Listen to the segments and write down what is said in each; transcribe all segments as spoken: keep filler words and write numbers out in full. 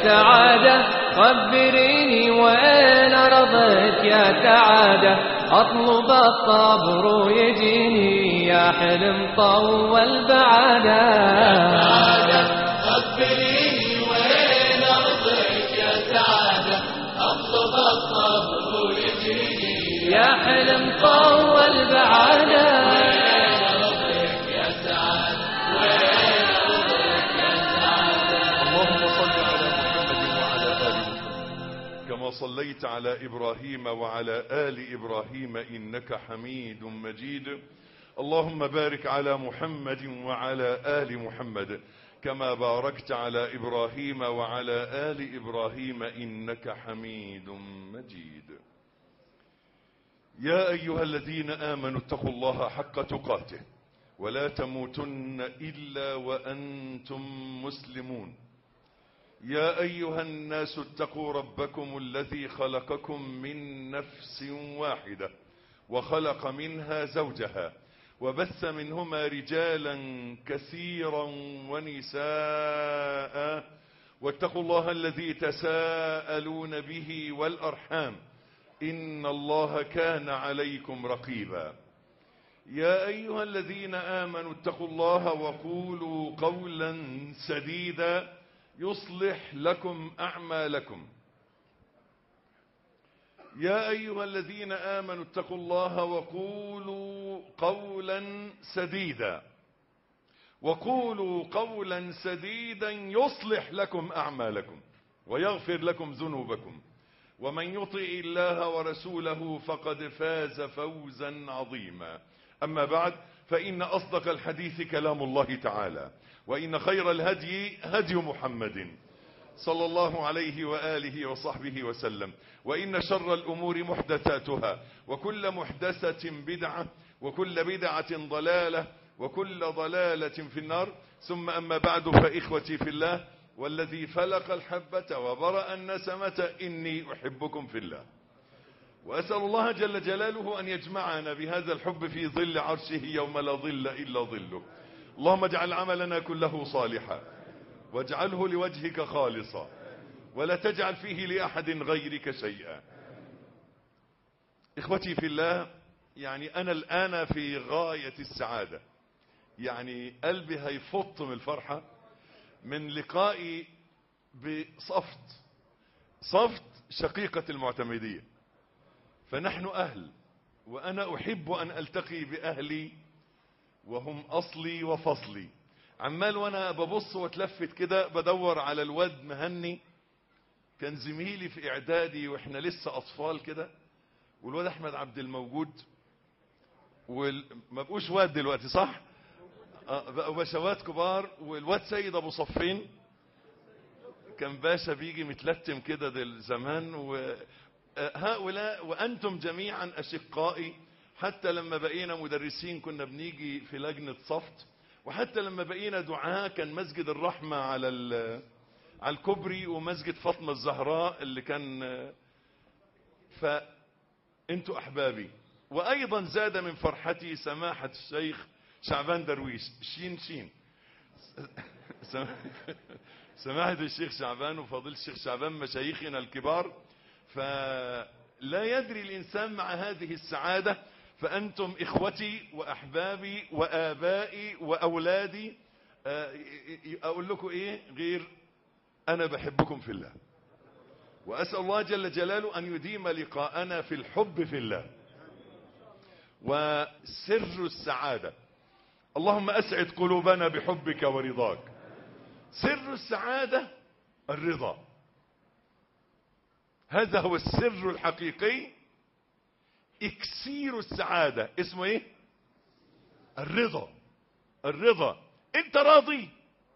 سعادة خبريني وين أرضك يا سعادة أطلب الصبر يجيني يا حلم طول بعادة يا سعادة خبريني وين أرضك يا سعادة أطلب الصبر يجيني يا حلم طول بعادة صليت على إبراهيم وعلى آل إبراهيم إنك حميد مجيد. اللهم بارك على محمد وعلى آل محمد كما باركت على إبراهيم وعلى آل إبراهيم إنك حميد مجيد. يا أيها الذين آمنوا اتقوا الله حق تقاته ولا تموتن إلا وأنتم مسلمون. يا أيها الناس اتقوا ربكم الذي خلقكم من نفس واحدة وخلق منها زوجها وبث منهما رجالا كثيرا ونساء واتقوا الله الذي تساءلون به والأرحام إن الله كان عليكم رقيبا. يا أيها الذين آمنوا اتقوا الله وقولوا قولا سديدا يصلح لكم أعمالكم. يا أيها الذين آمنوا اتقوا الله وقولوا قولا سديدا وقولوا قولا سديدا يصلح لكم أعمالكم ويغفر لكم ذنوبكم ومن يطع الله ورسوله فقد فاز فوزا عظيما. أما بعد فإن أصدق الحديث كلام الله تعالى وإن خير الهدي هدي محمد صلى الله عليه وآله وصحبه وسلم وإن شر الأمور محدثاتها وكل محدثة بدعة وكل بدعة ضلالة وكل ضلالة في النار. ثم أما بعد فإخوتي في الله والذي فلق الحبة وبرأ النسمة إني أحبكم في الله وأسأل الله جل جلاله أن يجمعنا بهذا الحب في ظل عرشه يوم لا ظل إلا ظله. اللهم اجعل عملنا كله صالحا واجعله لوجهك خالصا ولا تجعل فيه لأحد غيرك شيئا. إخوتي في الله، يعني أنا الآن في غاية السعادة، يعني قلبي هيفط من الفرحة من لقائي بصفت صفت شقيقة المعتمدية. فنحن أهل وأنا أحب أن ألتقي بأهلي وهم أصلي وفصلي. عمال وأنا ببص واتلفت كده بدور على الواد مهني، كان زميلي في إعدادي وإحنا لسه أطفال كده، والواد أحمد عبد الموجود، وما بقوش واد دلوقتي صح؟ بقوا باشوات كبار، والواد سيد أبو صفين كان باشا بيجي متلتم كده دل زمان. وهؤلاء وأنتم جميعا أشقائي، حتى لما بقينا مدرسين كنا بنيجي في لجنة صفت، وحتى لما بقينا دعاء كان مسجد الرحمة على على الكوبري ومسجد فاطمة الزهراء اللي كان. فأنتوا أحبابي. وأيضا زاد من فرحتي سماحة الشيخ شعبان درويش شين شين سماحة الشيخ شعبان وفضيل الشيخ شعبان مشايخنا الكبار. فلا يدري الإنسان مع هذه السعادة. فأنتم إخوتي وأحبابي وآبائي وأولادي. أقول لكم إيه غير أنا بحبكم في الله، وأسأل الله جل جلاله أن يديم لقاءنا في الحب في الله. وسر السعادة، اللهم أسعد قلوبنا بحبك ورضاك. سر السعادة الرضا، هذا هو السر الحقيقي. اكسير السعادة اسمه ايه؟ الرضا. الرضا. انت راضي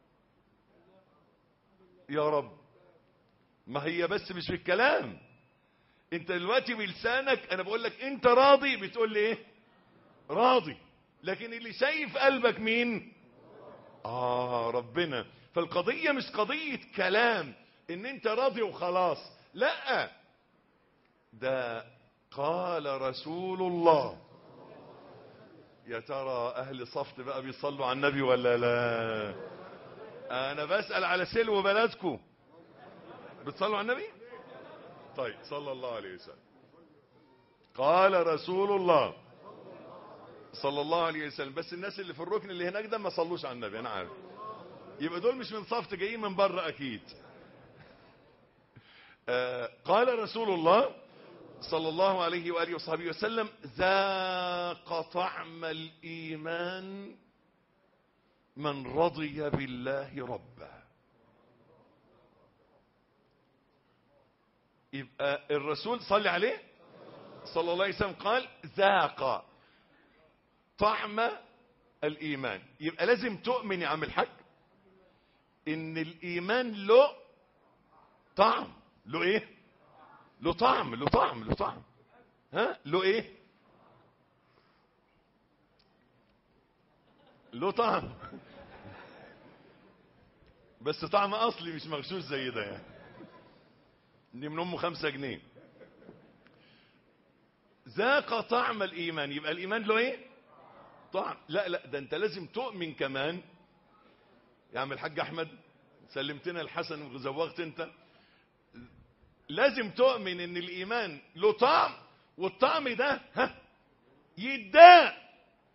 يا رب؟ ما هي بس مش في الكلام، انت دلوقتي بلسانك انا بقول لك انت راضي، بتقول لي ايه؟ راضي. لكن اللي شايف قلبك مين؟ اه ربنا. فالقضية مش قضية كلام ان انت راضي وخلاص، لا، ده قال رسول الله. يا ترى اهل صفت بقى بيصلوا على النبي ولا لا؟ انا بسأل على سلو بلدكم. بتصلوا على النبي؟ طيب صلى الله عليه وسلم. قال رسول الله صلى الله عليه وسلم. بس الناس اللي في الركن اللي هناك ده ما صلوش على النبي، انا عارف. يبقى دول مش من صفت، جايين من بره اكيد. آه قال رسول الله صلى الله عليه وآله وصحبه وسلم: ذاق طعم الإيمان من رضي بالله ربا. يبقى الرسول صلى عليه صلى الله عليه وسلم قال: ذاق طعم الإيمان. يبقى لازم تؤمن يا عم الحاج إن الإيمان له طعم. له إيه؟ له طعم. له طعم. له طعم. ها؟ له إيه؟ له طعم. بس طعم أصلي مش مغشوش زي ده يعني. دي من أمه خمسة جنيه. ذاق طعم الإيمان. يبقى الإيمان له إيه؟ طعم. لا لا، ده أنت لازم تؤمن كمان يا عم الحاج أحمد. سلمتنا الحسن وزوغت أنت. لازم تؤمن ان الايمان له طعم، والطعم ده ها يداء.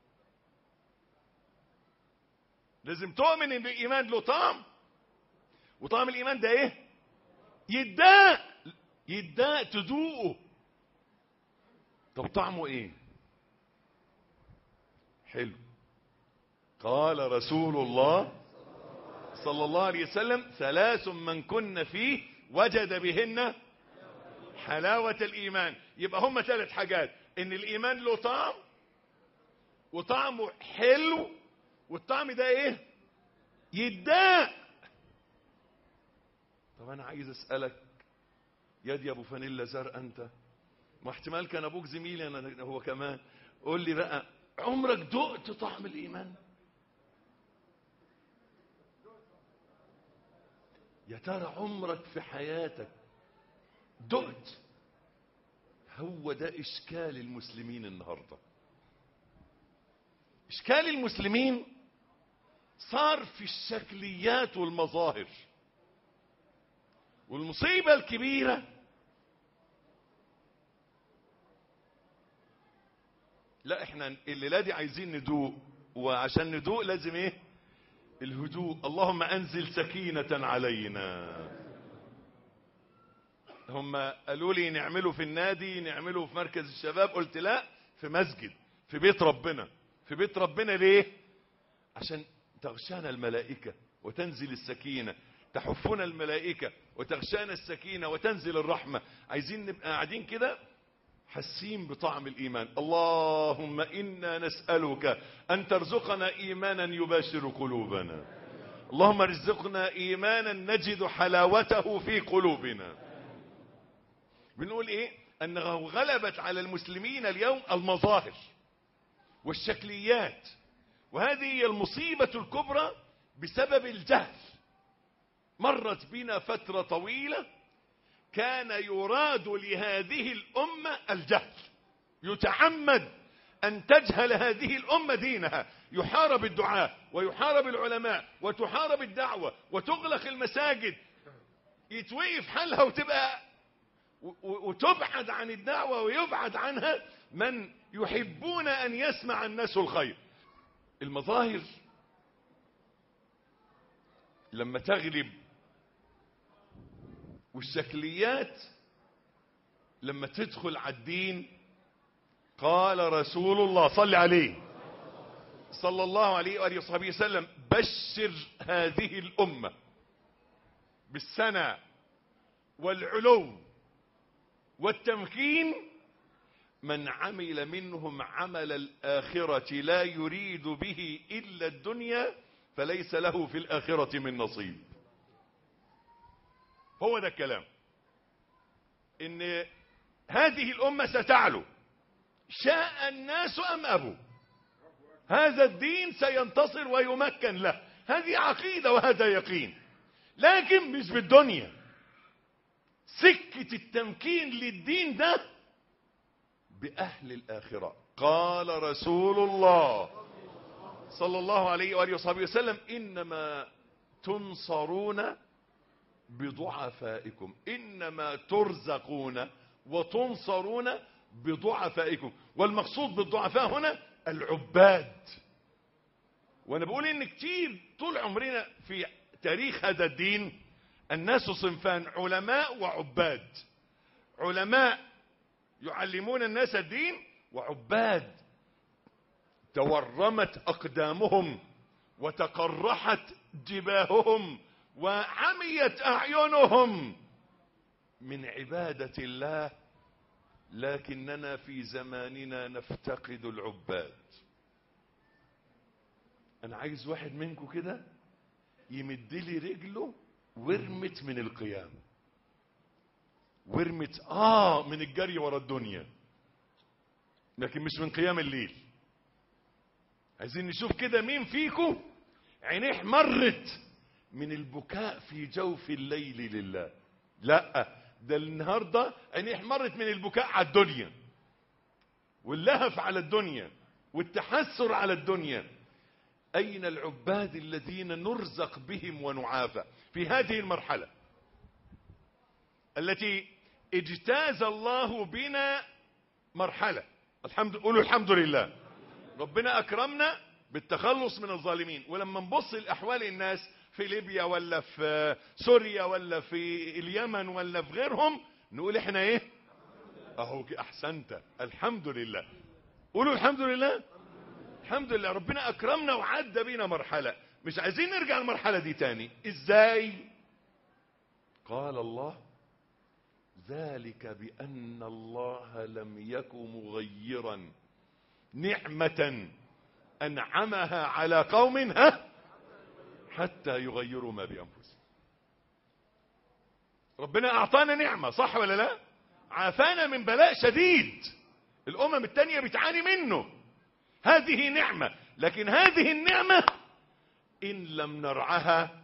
لازم تؤمن ان الايمان له طعم، وطعم الايمان ده ايه؟ يداء. يداء تذوقه. طب طعمه ايه؟ حلو. قال رسول الله صلى الله عليه وسلم: ثلاث من كن فيه وجد بهن حلاوة الإيمان. يبقى هم ثلاث حاجات: إن الإيمان له طعم، وطعمه حلو، والطعم ده إيه؟ يداء. طب أنا عايز أسألك يا دي أبو فانيلا زرق أنت، ما احتمال كان أبوك زميلي أنا هو كمان. قول لي بقى، عمرك دقت طعم الإيمان؟ يا ترى عمرك في حياتك دقت؟ هو ده إشكال المسلمين النهاردة. إشكال المسلمين صار في الشكليات والمظاهر. والمصيبة الكبيرة لا احنا الليلة دي عايزين ندوق، وعشان ندوق لازم ايه؟ الهدوء. اللهم انزل سكينة علينا. هم قالوا لي نعمله في النادي، نعمله في مركز الشباب. قلت لا، في مسجد، في بيت ربنا. في بيت ربنا ليه؟ عشان تغشانا الملائكة وتنزل السكينة، تحفنا الملائكة وتغشانا السكينة وتنزل الرحمة. عايزين نبقى قاعدين كده حاسين بطعم الإيمان. اللهم إنا نسألك أن ترزقنا إيمانا يباشر قلوبنا. اللهم ارزقنا إيمانا نجد حلاوته في قلوبنا. بنقول إيه؟ أنه غلبت على المسلمين اليوم المظاهر والشكليات، وهذه هي المصيبة الكبرى بسبب الجهل. مرت بنا فترة طويلة كان يراد لهذه الأمة الجهل. يتعمد أن تجهل هذه الأمة دينها. يحارب الدعاة ويحارب العلماء وتحارب الدعوة وتغلق المساجد، يتوقف حالها وتبقى وتبعد عن الدعوة ويبعد عنها من يحبون أن يسمع الناس الخير. المظاهر لما تغلب، والشكليات لما تدخل على الدين. قال رسول الله صلى عليه صلى الله عليه وآله وصحبه وسلم: بشر هذه الأمة بالسنة والعلو والتمكين من عمل منهم عمل الآخرة لا يريد به إلا الدنيا فليس له في الآخرة من نصيب. هو ده الكلام، ان هذه الأمة ستعلو شاء الناس أم أبوا. هذا الدين سينتصر ويمكن له. هذه عقيدة وهذا يقين، لكن مش بالدنيا. سكة التمكين للدين ده بأهل الآخرة. قال رسول الله صلى الله عليه وآله وصحبه وسلم: إنما تنصرون بضعفائكم، إنما ترزقون وتنصرون بضعفائكم. والمقصود بالضعفاء هنا العباد. وانا بقول ان كتير طول عمرنا في تاريخ هذا الدين الناس صنفان، علماء وعباد. علماء يعلمون الناس الدين، وعباد تورمت أقدامهم وتقرحت جباههم وعميت أعينهم من عبادة الله، لكننا في زماننا نفتقد العباد. أنا عايز واحد منكم كده يمدلي رجله ورمت من القيام، ورمت آه من الجري ورا الدنيا، لكن مش من قيام الليل. عايزين نشوف كده مين فيكم عينيه احمرت من البكاء في جوف الليل لله. لا، ده النهارده عينيه احمرت من البكاء على الدنيا واللهف على الدنيا والتحسر على الدنيا. أين العباد الذين نرزق بهم ونعافى في هذه المرحلة التي اجتاز الله بنا مرحلة؟ الحمد قولوا الحمد لله، ربنا أكرمنا بالتخلص من الظالمين. ولما نبص لأحوال الناس في ليبيا ولا في سوريا ولا في اليمن ولا في غيرهم نقول احنا ايه؟ اهو احسنت، الحمد لله. قولوا الحمد لله. الحمد لله، ربنا أكرمنا وعدى بينا مرحلة، مش عايزين نرجع المرحلة دي تاني. ازاي؟ قال الله ذلك بأن الله لم يك مغيرا نعمة أنعمها على قوم ها حتى يغيروا ما بأنفسهم. ربنا أعطانا نعمة، صح ولا لا؟ عافانا من بلاء شديد الأمم التانية بتعاني منه، هذه نعمة. لكن هذه النعمة إن لم نرعها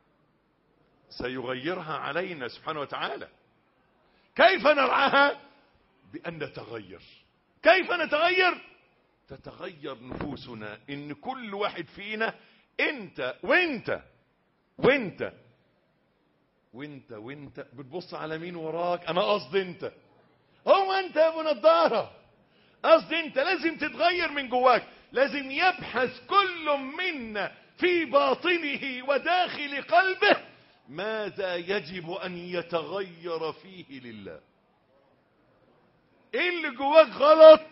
سيغيرها علينا سبحانه وتعالى. كيف نرعاها؟ بأن نتغير. كيف نتغير؟ تتغير نفوسنا، إن كل واحد فينا انت وانت وانت وانت وانت بتبص على مين وراك. انا قصدي انت، هو انت يا ابو نضاره، قصدي انت لازم تتغير من جواك. لازم يبحث كل منا في باطنه وداخل قلبه ماذا يجب ان يتغير فيه لله. ايه اللي جواك غلط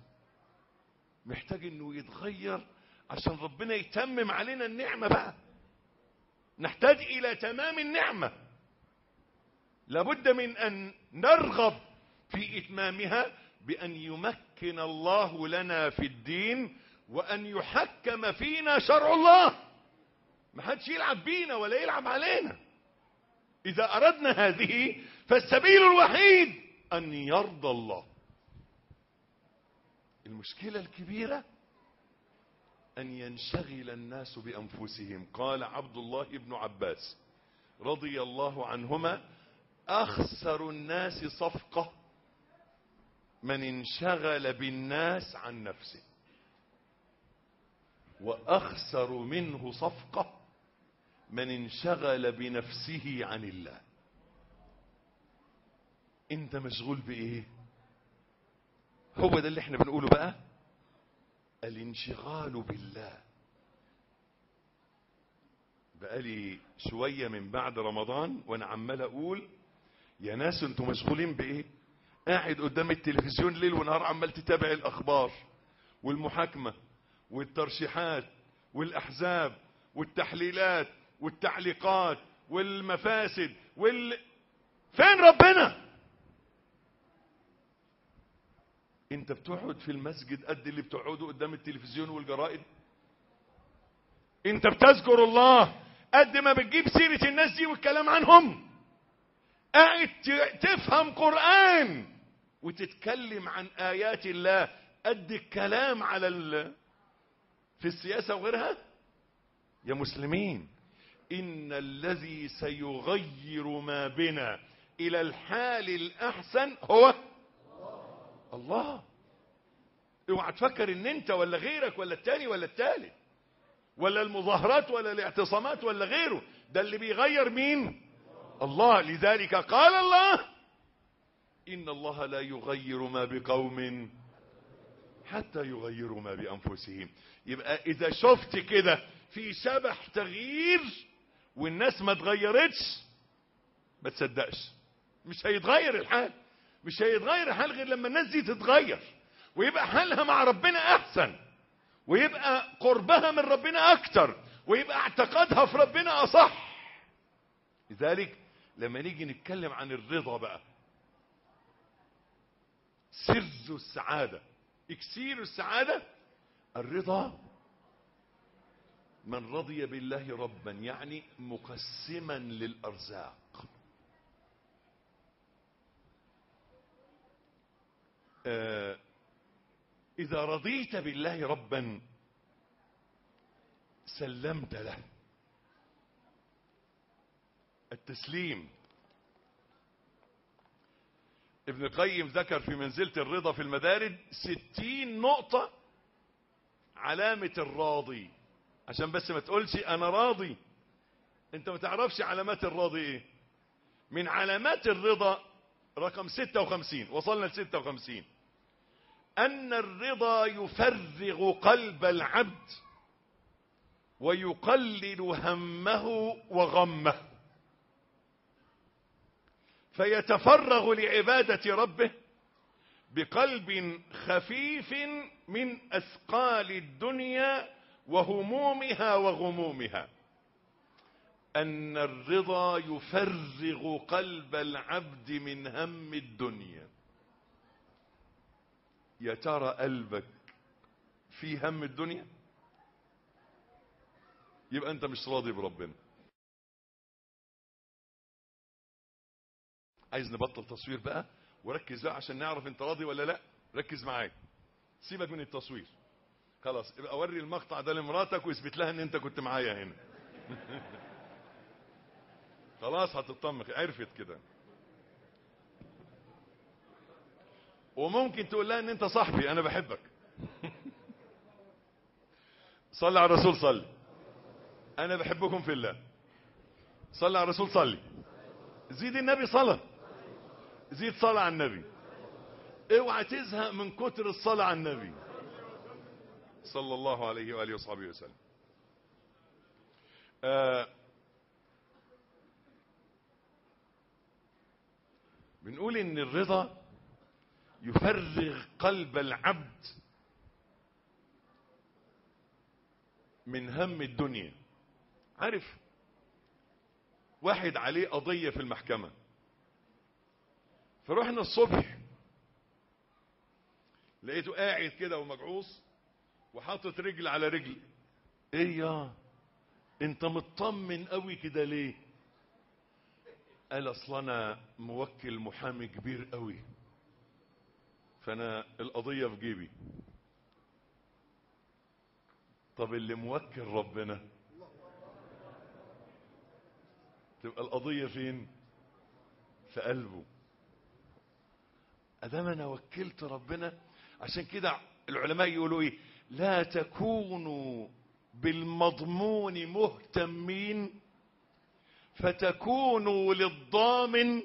محتاج انه يتغير عشان ربنا يتمم علينا النعمة بقى. نحتاج الى تمام النعمة، لابد من ان نرغب في اتمامها بان يمكن الله لنا في الدين وان يحكم فينا شرع الله. ما حدش يلعب بينا ولا يلعب علينا. اذا اردنا هذه فالسبيل الوحيد ان يرضى الله. المشكلة الكبيرة أن ينشغل الناس بأنفسهم. قال عبد الله بن عباس رضي الله عنهما أخسر الناس صفقة من انشغل بالناس عن نفسه، وأخسر منه صفقة من انشغل بنفسه عن الله. انت مشغول بإيه؟ هو ده اللي احنا بنقوله بقى، الانشغال بالله. بقالي شوية من بعد رمضان وانا عمال اقول يا ناس انتوا مشغولين بايه؟ قاعد قدام التلفزيون ليل ونهار عمال تتابع الاخبار والمحاكمة والترشيحات والاحزاب والتحليلات والتعليقات والمفاسد وال... فين ربنا؟ انت بتقعد في المسجد قد اللي بتقعدوا قدام التلفزيون والجرائد؟ انت بتذكر الله قد ما بتجيب سيرة الناس دي والكلام عنهم؟ قاعد تفهم قرآن وتتكلم عن آيات الله قد الكلام على ال... في السياسة وغيرها؟ يا مسلمين، إن الذي سيغير ما بنا إلى الحال الأحسن هو الله. اوعى تفكر ان انت ولا غيرك ولا التاني ولا التالت ولا المظاهرات ولا الاعتصامات ولا غيره. ده اللي بيغير مين؟ الله. لذلك قال الله إن الله لا يغير ما بقوم حتى يغيروا ما بأنفسهم. يبقى إذا شفت كده في شبح تغيير والناس ما تغيرتش ما تصدقش، مش هيتغير الحال. مش هيتغير الحال غير لما الناس دي تتغير ويبقى حالها مع ربنا أحسن، ويبقى قربها من ربنا أكتر، ويبقى اعتقادها في ربنا أصح. لذلك لما نيجي نتكلم عن الرضا بقى، سر السعادة، اكسير السعادة الرضا. من رضي بالله ربا يعني مقسما للأرزاق. آه إذا رضيت بالله ربا سلمت له. التسليم. ابن القيم ذكر في منزلة الرضا في المدارج ستين نقطة علامة الراضي، عشان بس ما تقولش انا راضي، انت ما تعرفش علامات الراضي ايه. من علامات الرضا رقم ستة وخمسين، وصلنا ل ستة وخمسين، ان الرضا يفرغ قلب العبد ويقلل همه وغمه، فيتفرغ لعبادة ربه بقلب خفيف من أثقال الدنيا وهمومها وغمومها. أن الرضا يفرغ قلب العبد من هم الدنيا. يا ترى قلبك في هم الدنيا؟ يبقى أنت مش راضي بربنا. عايز نبطل تصوير بقى وركز بقى عشان نعرف انت راضي ولا لا. ركز معايا، سيبك من التصوير خلاص. ابقى اوري المقطع ده لمراتك واثبت لها ان انت كنت معايا هنا. خلاص هتطمخ، عرفت كده. وممكن تقول لها ان انت صاحبي انا بحبك. صلي على الرسول، صلي. انا بحبكم في الله. صلي على الرسول، صلي. زيد النبي صلاة، زيد صلاة على النبي. اوعى تزهق من كتر الصلاة على النبي صلى الله عليه وآله وصحبه وسلم. آه بنقول ان الرضا يفرغ قلب العبد من هم الدنيا. عارف واحد عليه قضية في المحكمة، فروحنا الصبح لقيته قاعد كده ومجعوص وحاطط رجل على رجل. ايه يا انت مطمن قوي كده ليه؟ قال اصل انا موكل محامي كبير قوي فانا القضية في جيبي. طب اللي موكل ربنا تبقى القضية فين؟ في قلبه. ادام انا وكلت ربنا. عشان كده العلماء يقولوا ايه؟ لا تكونوا بالمضمون مهتمين فتكونوا للضامن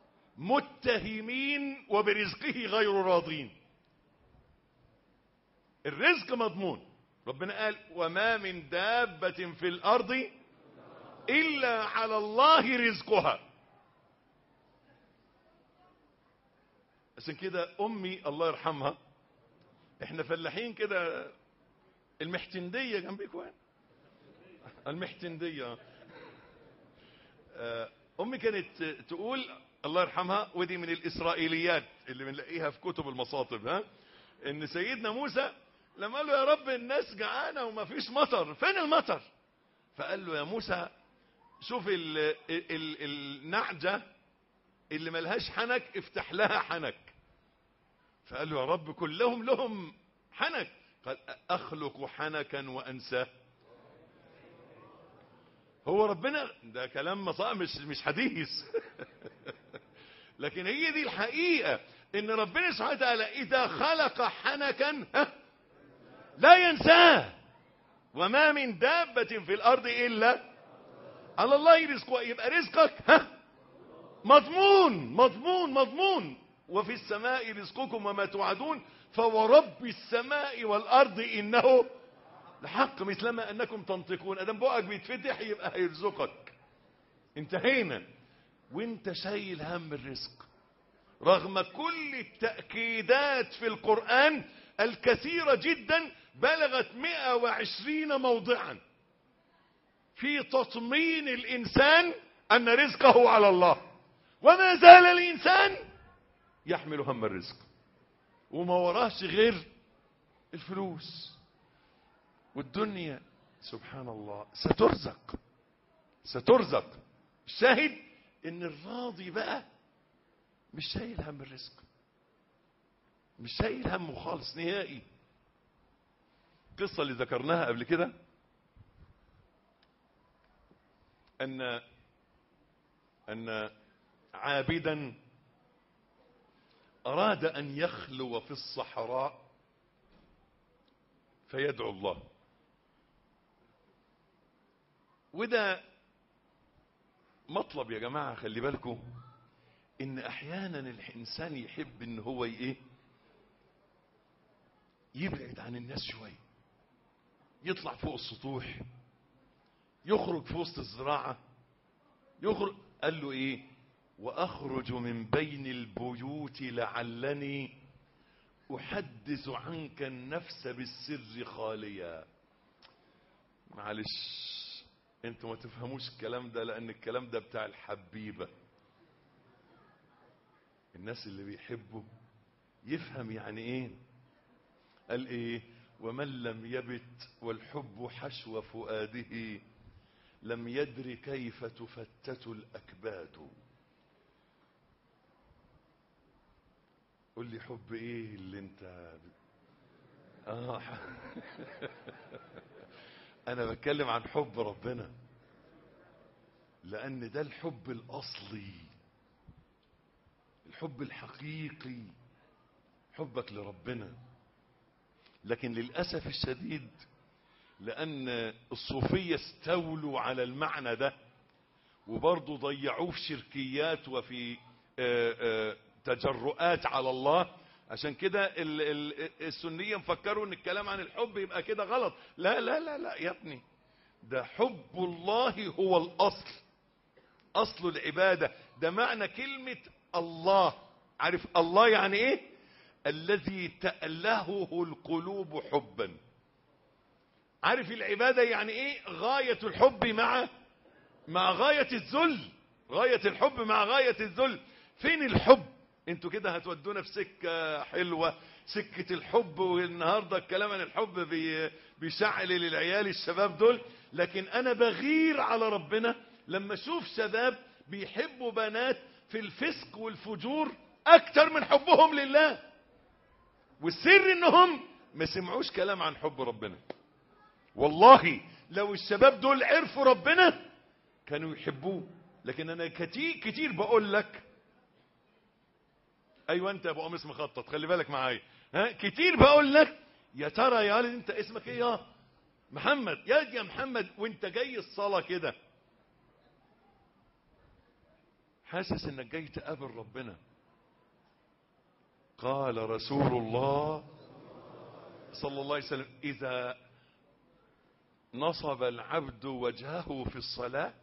متهمين وبرزقه غير راضين. الرزق مضمون. ربنا قال وما من دابة في الارض الا على الله رزقها. عشان كده امي الله يرحمها، احنا فلاحين كده، المحتندية جنبكم يعني، المحتندية. امي كانت تقول الله يرحمها، ودي من الاسرائيليات اللي بنلاقيها في كتب المصاطب، ها، ان سيدنا موسى لما قال له يا رب الناس جعانه وما فيش مطر، فين المطر؟ فقال له يا موسى شوف ال ال النعجه اللي ملهاش حنك افتح لها حنك. فقال له يا رب كلهم لهم حنك. قال اخلق حنكا وانساه. هو ربنا ده كلام مصائب، مش مش حديث. لكن هي دي الحقيقة، ان ربنا سبحانه وتعالى اذا خلق حنكا لا ينساه. وما من دابة في الارض الا على الله رزقها. يبقى رزقك ها مضمون مضمون مضمون. وفي السماء رزقكم وما توعدون فورب السماء والأرض إنه لحق مثلما أنكم تنطقون. أدام بقك بيتفتح يبقى هيرزقك. انتهينا. وانت شايل هم الرزق رغم كل التأكيدات في القرآن الكثيرة جدا بلغت مئة وعشرين موضعا في تطمين الإنسان أن رزقه على الله، وما زال الإنسان يحمل هم الرزق وما وراهش غير الفلوس والدنيا. سبحان الله. سترزق سترزق. الشاهد ان الراضي بقى مش شايل هم الرزق، مش شايل همه خالص نهائي. القصة اللي ذكرناها قبل كده ان ان عابدا اراد ان يخلو في الصحراء فيدعو الله. وده مطلب يا جماعة. خلي بالكم ان احيانا الانسان يحب ان هو ايه يبعد عن الناس شوية، يطلع فوق السطوح، يخرج في وسط الزراعة، يخرج. قال له ايه؟ واخرج من بين البيوت لعلني احدث عنك النفس بالسر خاليا. معلش انتوا ما تفهموش الكلام ده، لان الكلام ده بتاع الحبيبة. الناس اللي بيحبوا يفهم يعني ايه. قال ايه؟ ومن لم يبت والحب حشو فؤاده لم يدر كيف تفتت الأكباد. قل لي حب ايه اللي انت آه انا بتكلم عن حب ربنا، لان ده الحب الاصلي، الحب الحقيقي، حبك لربنا. لكن للأسف الشديد لأن الصوفية استولوا على المعنى ده وبرضه ضيعوه في شركيات وفي تجرؤات على الله. عشان كده السنية مفكروا ان الكلام عن الحب يبقى كده غلط. لا لا لا لا يا ابني، ده حب الله هو الأصل، أصل العبادة. ده معنى كلمة الله. عارف الله يعني ايه؟ الذي تألهه القلوب حبا. عارف العبادة يعني ايه؟ غاية الحب مع مع غاية الذل. غاية الحب مع غاية الذل. فين الحب؟ انتوا كده هتودونا في سكة حلوة، سكة الحب، والنهاردة الكلام عن الحب بي بيشعل للعيال الشباب دول. لكن انا بغير على ربنا لما اشوف شباب بيحبوا بنات في الفسق والفجور اكتر من حبهم لله. والسر انهم ما سمعوش كلام عن حب ربنا. والله لو الشباب دول عرفوا ربنا كانوا يحبوه. لكن انا كتير كتير بقول لك، ايوه انت يا ابو قميص مخطط خلي بالك معايا، ها كتير بقول لك يا ترى يا ولد انت اسمك ايه؟ يا محمد. يا يا محمد وانت جاي الصلاه كده حاسس انك جاي تقابل ربنا. قال رسول الله صلى الله عليه وسلم: اذا نصب العبد وجهه في الصلاة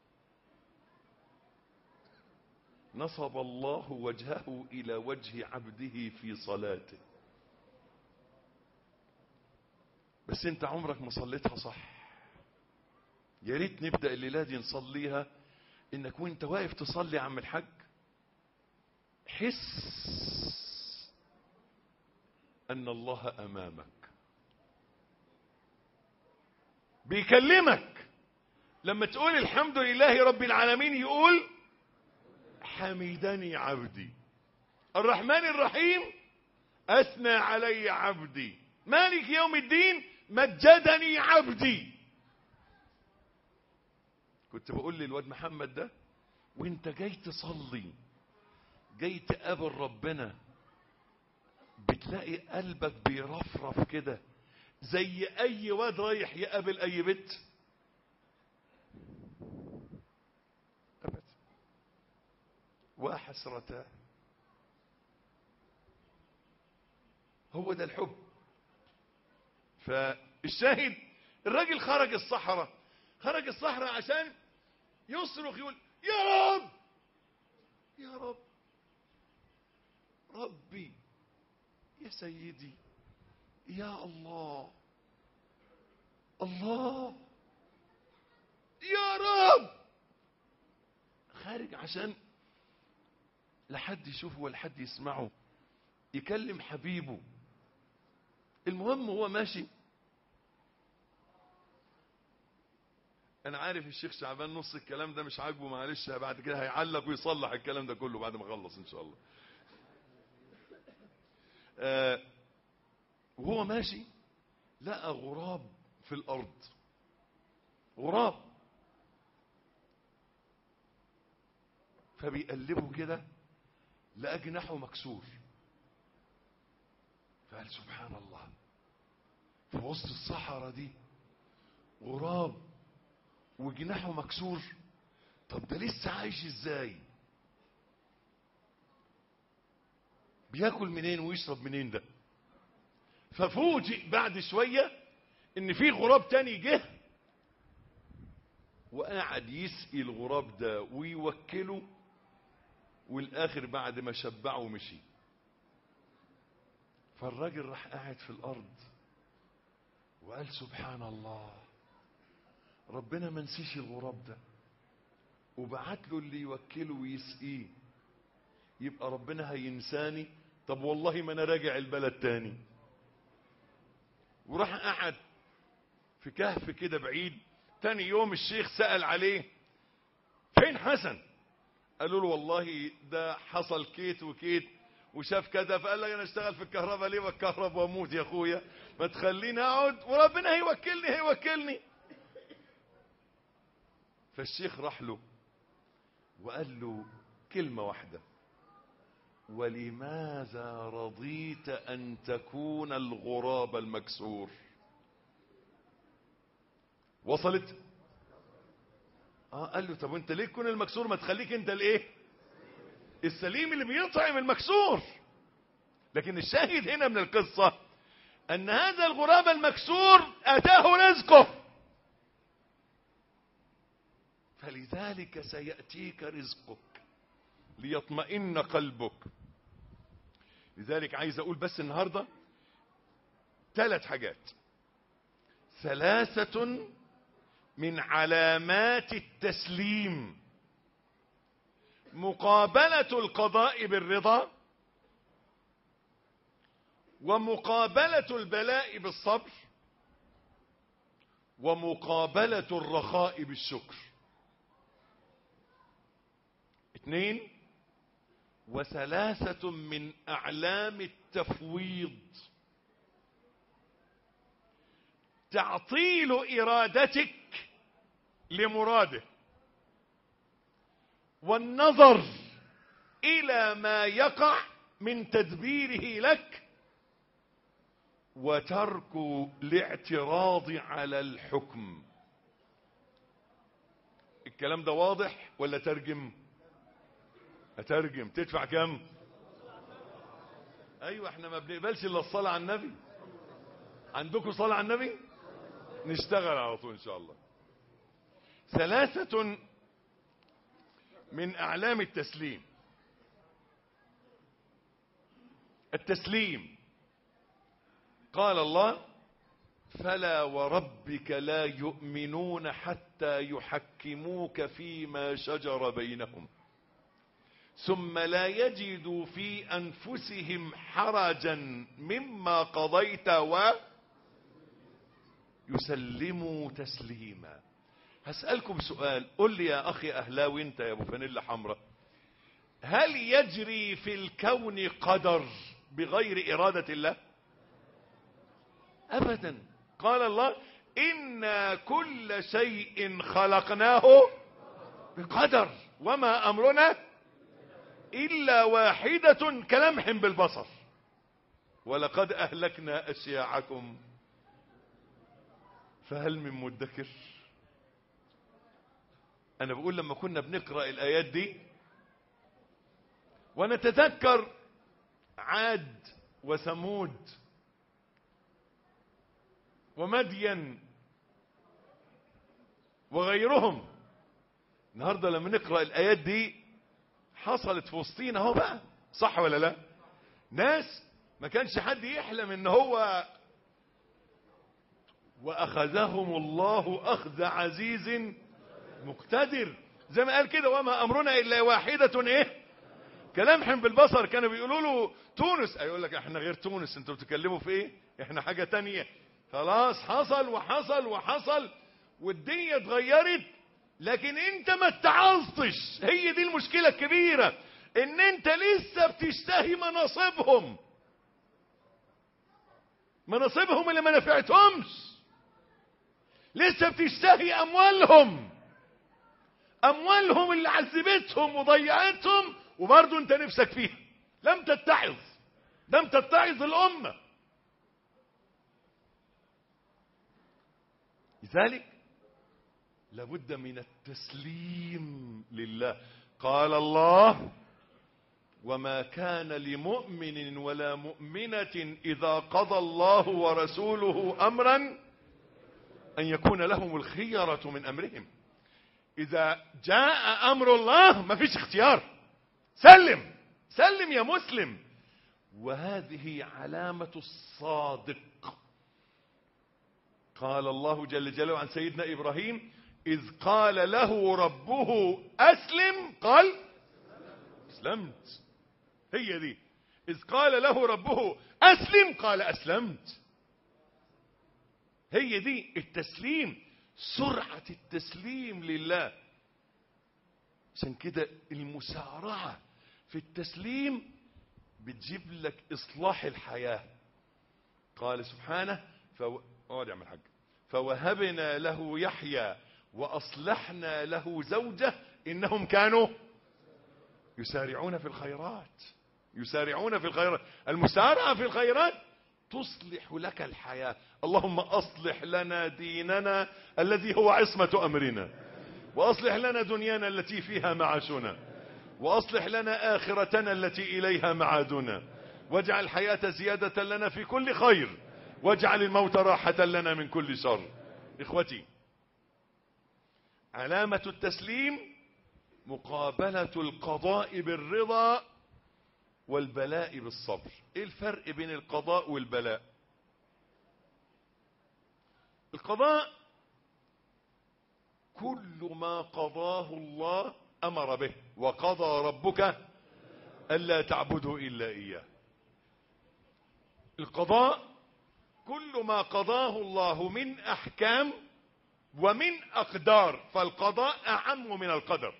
نصب الله وجهه إلى وجه عبده في صلاته. بس انت عمرك ما صليتها صح. يا ريت نبدأ الليلة دي نصليها انك وانت واقف تصلي عم الحاج حس ان الله امامك بيكلمك. لما تقول الحمد لله رب العالمين يقول حمدني عبدي. الرحمن الرحيم اثنى علي عبدي. مالك يوم الدين مجدني عبدي. كنت بقول للواد محمد ده وانت جاي تصلي جاي تقابل ربنا بتلاقي قلبك بيرفرف كده زي اي واد رايح يقابل اي بنت؟ ابدا. وحسرتاه. هو ده الحب. فالشاهد الراجل خرج الصحراء، خرج الصحراء عشان يصرخ يقول يا رب يا رب، ربي يا سيدي يا الله، الله يا رب. خارج عشان لا حد يشوفه ولا حد يسمعه، يكلم حبيبه. المهم هو ماشي. انا عارف الشيخ شعبان نص الكلام ده مش عاجبه، معلش بعد كده هيعلق ويصلح الكلام ده كله بعد ما اخلص ان شاء الله. آه وهو ماشي لقى غراب في الارض، غراب، فبيقلبه كده لقى جناحه مكسور، فقال سبحان الله، في وسط الصحراء دي غراب وجناحه مكسور، طب ده لسه عايش ازاي؟ بياكل منين ويشرب منين ده؟ ففوجئ بعد شوية ان في غراب تاني جه وقاعد يسقي الغراب ده ويوكله، والاخر بعد ما شبعه مشي. فالراجل راح قاعد في الارض وقال سبحان الله، ربنا ما نسيش الغراب ده وبعت له اللي يوكله ويسقيه، يبقى ربنا هينساني؟ طب والله ما انا راجع البلد تاني. وراح قعد في كهف كده بعيد. تاني يوم الشيخ سأل عليه فين حسن؟ قالوا له والله ده حصل كيت وكيت وشاف كده، فقال لك انا اشتغل في الكهرباء ليه والكهرباء واموت يا اخويا، ما تخليني اقعد وربنا هيوكلني هيوكلني. فالشيخ راح له وقال له كلمة واحدة: ولماذا رضيت ان تكون الغراب المكسور؟ وصلت؟ اه قال له طب انت ليه تكون المكسور؟ ما تخليك انت الايه؟ السليم اللي بيطعم المكسور. لكن الشاهد هنا من القصة ان هذا الغراب المكسور اتاه رزقه، فلذلك سيأتيك رزقك ليطمئن قلبك. لذلك عايز اقول بس النهاردة ثلاث حاجات، ثلاثة من علامات التسليم: مقابلة القضاء بالرضا، ومقابلة البلاء بالصبر، ومقابلة الرخاء بالشكر. اثنين، وثلاثة من أعلام التفويض: تعطيل إرادتك لمراده، والنظر إلى ما يقع من تدبيره لك، وترك الاعتراض على الحكم. الكلام ده واضح ولا ترجم؟ اترجم. تدفع كم؟ ايوه احنا ما بنقبلش الا الصلاة على النبي. عندكم صلاة على النبي؟ نشتغل على طول ان شاء الله. ثلاثة من اعلام التسليم: التسليم، قال الله: فلا وربك لا يؤمنون حتى يحكموك فيما شجر بينهم ثم لا يجدوا في أنفسهم حرجا مما قضيت ويسلموا تسليما. هسألكم سؤال، قل لي يا أخي أهلاوي أنت يا أبو فانيلا حمراء، هل يجري في الكون قدر بغير إرادة الله؟ أبدا. قال الله: إنا كل شيء خلقناه بقدر وما أمرنا إلا واحدة كلمح بالبصر ولقد أهلكنا أشياعكم فهل من مدكر. أنا بقول لما كنا بنقرأ الآيات دي ونتذكر عاد وثمود ومدين وغيرهم. النهارده لما نقرأ الآيات دي حصلت في وسطينا اهو بقى، صح ولا لا؟ ناس ما كانش حد يحلم ان هو واخذهم الله اخذ عزيز مقتدر، زي ما قال كده وما امرنا الا واحدة ايه كلمح بالبصر. كانوا بيقولوا له تونس، يقول لك احنا غير تونس، انتوا بتتكلموا في ايه؟ احنا حاجة تانية. خلاص حصل وحصل وحصل والدنيا اتغيرت، لكن انت ما اتعظتش. هي دي المشكلة الكبيرة، ان انت لسه بتشتهي مناصبهم، مناصبهم اللي ما نفعتهمش، لسه بتشتهي اموالهم، اموالهم اللي عذبتهم وضيعتهم، وبرضه انت نفسك فيها. لم تتعظ، لم تتعظ الامة. لذلك لابد من التسليم لله. قال الله وما كان لمؤمن ولا مؤمنة إذا قضى الله ورسوله أمرا أن يكون لهم الخيرة من أمرهم. إذا جاء أمر الله ما فيش اختيار، سلم سلم يا مسلم. وهذه علامة الصادق. قال الله جل جلاله عن سيدنا إبراهيم إذ قال له ربه أسلم قال أسلمت. هي دي، إذ قال له ربه أسلم قال أسلمت. هي دي التسليم، سرعة التسليم لله. عشان كده المسارعة في التسليم بتجيب لك إصلاح الحياة. قال سبحانه فو... يعمل حاجة. فوهبنا له يحيى وأصلحنا له زوجه إنهم كانوا يسارعون في الخيرات، يسارعون في الخيرات. المسارعة في الخيرات تصلح لك الحياة. اللهم أصلح لنا ديننا الذي هو عصمة أمرنا، وأصلح لنا دنيانا التي فيها معاشنا، وأصلح لنا آخرتنا التي إليها معادنا، واجعل الحياة زيادة لنا في كل خير، واجعل الموت راحة لنا من كل شر. إخوتي، علامة التسليم مقابلة القضاء بالرضا والبلاء بالصبر. ايه الفرق بين القضاء والبلاء؟ القضاء كل ما قضاه الله امر به، وقضى ربك الا تعبدوا الا اياه. القضاء كل ما قضاه الله من احكام ومن اقدار، فالقضاء اعم من القدر.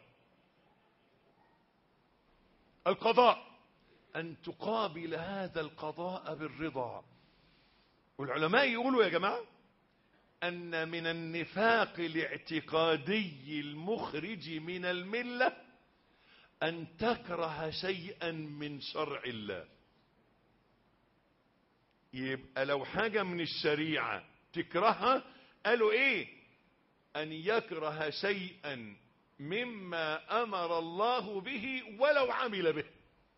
القضاء ان تقابل هذا القضاء بالرضا. والعلماء يقولوا يا جماعة ان من النفاق الاعتقادي المخرج من الملة ان تكره شيئا من شرع الله. يبقى لو حاجة من الشريعة تكرهها، قالوا ايه؟ ان يكره شيئا مما امر الله به ولو عمل به.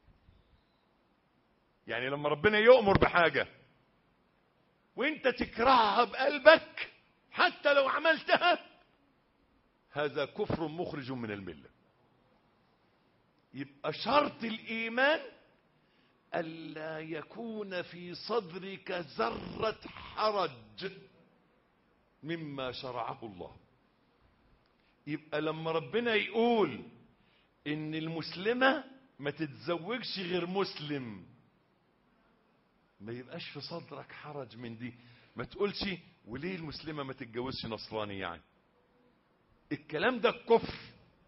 يعني لما ربنا يؤمر بحاجة وانت تكرهها بقلبك حتى لو عملتها، هذا كفر مخرج من الملة. يبقى شرط الإيمان ألا يكون في صدرك ذرة حرج مما شرعه الله. يبقى لما ربنا يقول إن المسلمة ما تتزوجش غير مسلم، ما يبقاش في صدرك حرج من دي. ما تقولش وليه المسلمة ما تتجوزش نصراني؟ يعني الكلام ده كفر،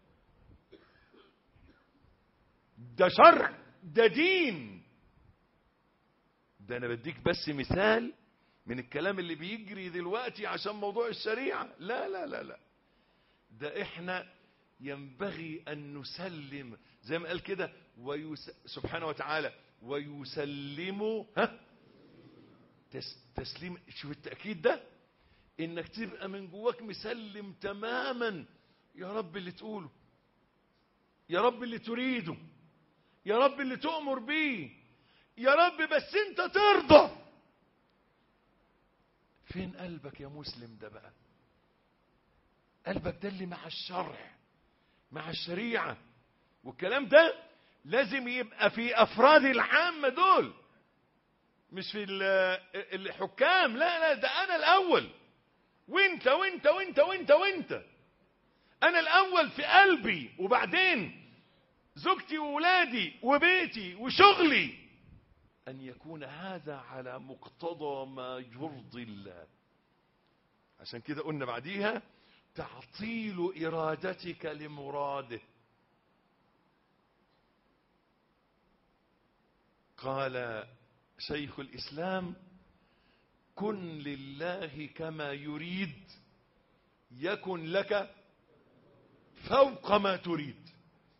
ده شرع، ده دين. ده انا بديك بس مثال من الكلام اللي بيجري دلوقتي عشان موضوع الشريعة. لا لا لا لا، ده احنا ينبغي ان نسلم زي ما قال كده ويس... سبحانه وتعالى ويسلموا ها تسليم. شوف التأكيد ده، انك تبقى من جواك مسلم تماما. يا رب اللي تقوله، يا رب اللي تريده، يا رب اللي تؤمر بيه، يا رب بس انت ترضى. فين قلبك يا مسلم ده بقى؟ قلبك ده اللي مع الشرع، مع الشريعة. والكلام ده لازم يبقى في أفراد العامة دول، مش في الحكام. لا لا، ده أنا الأول، وانت وانت وانت وانت وانت. أنا الأول في قلبي، وبعدين زوجتي وولادي وبيتي وشغلي. أن يكون هذا على مقتضى ما يرضي الله. عشان كده قلنا بعديها تعطيل إرادتك لمراده. قال شيخ الإسلام: كن لله كما يريد يكن لك فوق ما تريد.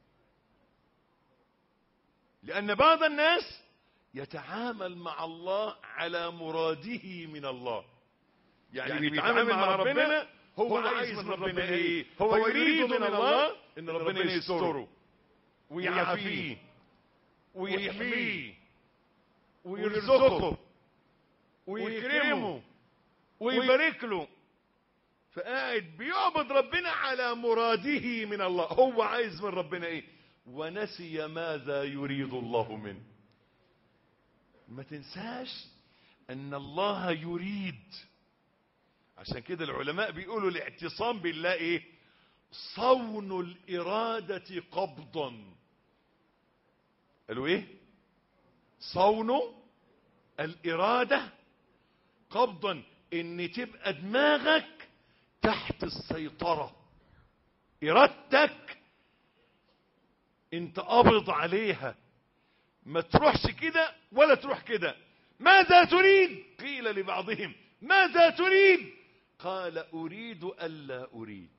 لأن بعض الناس يتعامل مع الله على مراده من الله. يعني, يعني بيتعامل مع ربنا، هو عايز من ربنا ايه؟ هو يريد من الله ان ربنا يستره ويعافيه ويحميه ويرزقه ويكرمه ويبارك له. فقاعد بيعبد ربنا على مراده من الله، هو عايز من ربنا ايه؟ ونسي ماذا يريد الله منه. ما تنساش ان الله يريد. عشان كده العلماء بيقولوا الاعتصام بالله ايه؟ صون الإرادة قبضا. قالوا ايه؟ صون الإرادة قبضا، ان تبقى دماغك تحت السيطرة، إرادتك انت قابض عليها، ما تروحش كده ولا تروح كده. ماذا تريد؟ قيل لبعضهم ماذا تريد؟ قال أريد ألا أريد.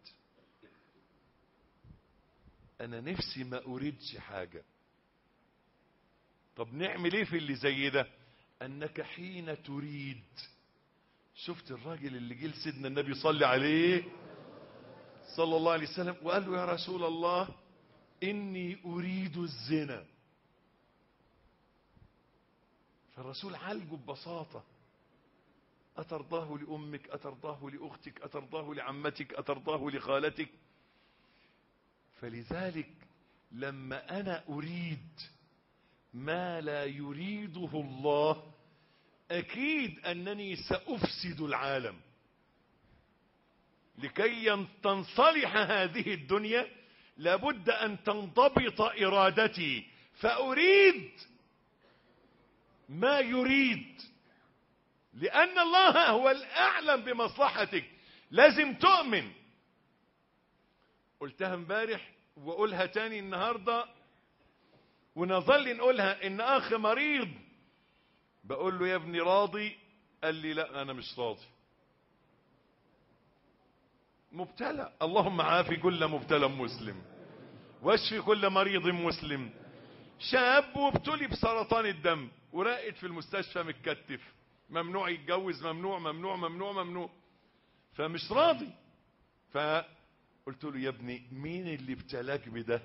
أنا نفسي ما أريدش حاجة. طب نعمل ايه في اللي زي ده؟ أنك حين تريد. شفت الراجل اللي جه لسيدنا النبي صلى عليه صلى الله عليه وسلم وقال له: يا رسول الله إني أريد الزنا. فالرسول عالجه ببساطة: أترضاه لأمك؟ أترضاه لأختك؟ أترضاه لعمتك؟ أترضاه لخالتك؟ فلذلك لما أنا أريد ما لا يريده الله، أكيد أنني سأفسد العالم. لكي تنصلح هذه الدنيا لابد أن تنضبط إرادتي، فأريد ما يريد، لأن الله هو الأعلم بمصلحتك. لازم تؤمن. قلتها امبارح وأقولها تاني النهاردة ونظل نقولها. إن أخ مريض بقول له: يا ابني راضي؟ قال لي: لا أنا مش راضي. مبتلى، اللهم عافي كل مبتلى مسلم واشفي كل مريض مسلم. شاب وابتلي بسرطان الدم وراقد في المستشفى متكتف، ممنوع يتجوز، ممنوع ممنوع ممنوع ممنوع، فمش راضي. فقلت له: يا ابني مين اللي ابتلاك بده؟